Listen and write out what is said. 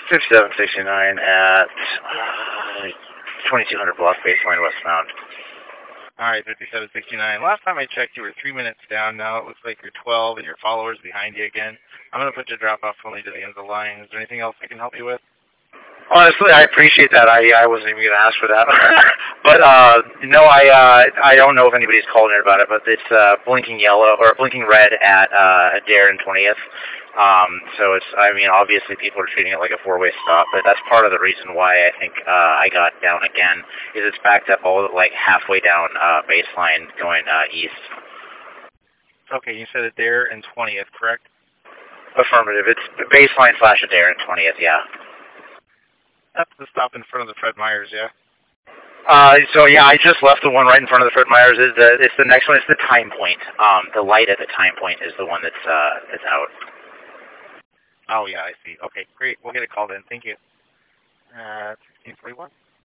5769 at 2200 block baseline westbound. Alright, 5769. Last time I checked, you were 3 minutes down. Now it looks like you're 12 and your followers behind you again. I'm going to put your drop-off only to the end of the line. Is there anything else I can help you with? Honestly, I appreciate that. I wasn't even going to ask for that. But, no, I don't know if anybody's called in about it, but it's blinking yellow, or blinking red at Adair and 20th. So it's, I mean, obviously people are treating it like a four-way stop, but that's part of the reason why I think I got down again, is it's backed up all like halfway down baseline going east. Okay, you said Adair and 20th, correct? Affirmative. It's baseline / Adair and 20th, yeah. That's the stop in front of the Fred Meyers, yeah? So yeah, I just left the one right in front of the Fred Meyers. It's the next one. It's the time point. The light at the time point is the one that's out. Oh, yeah, I see. Okay, great. We'll get it called in. Thank you. 1641.